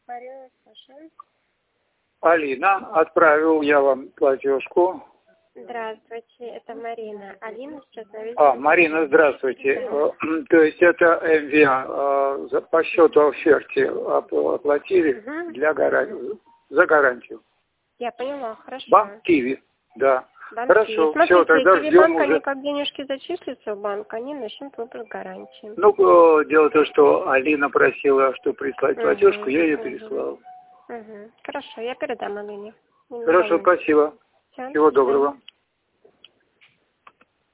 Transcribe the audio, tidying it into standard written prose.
Марина, слушаю. Алина, отправил я вам платежку. Здравствуйте, это Марина. Алина сейчас на видео. Марина, здравствуйте. То есть это МВА по счету оферте оплатили за гарантию. Я поняла, хорошо. Банк Киви, да. Банк Хорошо, Киви. Смотрите, все, тогда Киви ждем банк, уже. они как денежки зачислятся в банк, они начнут выплат гарантии. Ну, дело в том, что Алина просила, что прислать платежку, я ее переслал. Хорошо, я передам Алине. Хорошо, спасибо. Всего доброго.